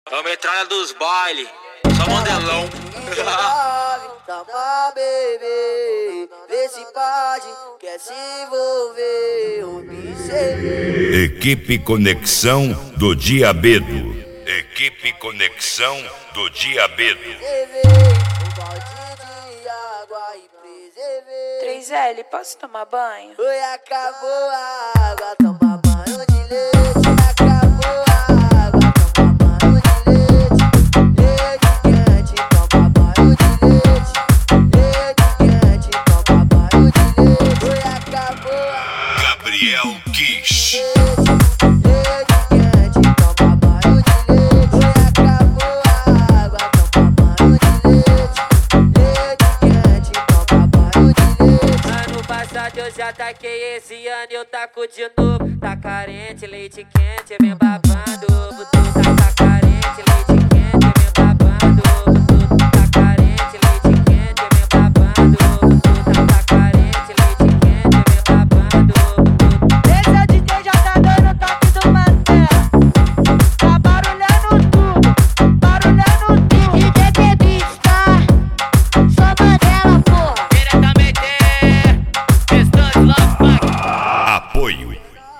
É a metralha dos baile, só mandelão. Toma, bebê, vê se pode, quer se envolver, observe. Equipe Conexão do Diabedo. Equipe Conexão do Diabedo. Um balde de água e preservei. 3L, posso tomar banho? Oi, acabou a água, toma banho de leite. Acabou a água, toma banho de leite. Leite quente, toma banho de leite. Leite quente, toma banho de leite. Oi, acabou a Gabriel Kish. leite quente, toma banho de leite. Oi, acabou a água, toma banho de leite. Leite quente, toma banho de leite. Ano passado eu já taquei, esse ano eu taco de novo. Tá carente, leite quente, vem babando. Tu tá carente, leite quente, vem babando. Tu tá carente, leite quente, vem babando. Tu tá carente, leite quente, vem babando. Esse é o DJ já tá dando toque do Mantela. Tá barulhando tudo, barulhando tudo. DJ Beats, tá? Só Mantela, porra. Diretamente, Questões Love. Apoio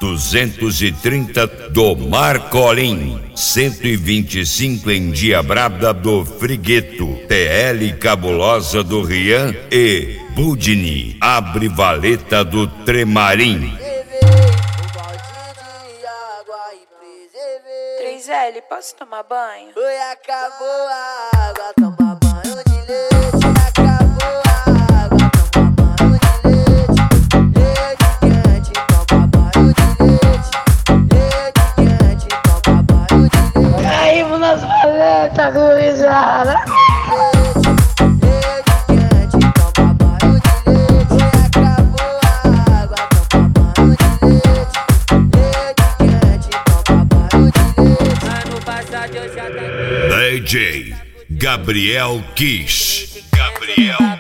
230 do Marcolim, 125 em Diabrada do Frigueto, TL Cabulosa do Rian e Budini, Abre Valeta do Tremarim. Um balde de água e preservei. 3L, posso tomar banho? Oi, acabou a água, toma banho de leite. Acabou a água, toma banho de leite. Leite quente, toma banho de leite. Leite quente, toma banho de leite. Caímos nas valetas, gurizada. Leite quente, toma banho de leite. Oi, acabou a água, toma banho de leite. Leite quente, toma banho de leite. Ano passado eu já taquei. DJ Gabriel Kish. Gabriel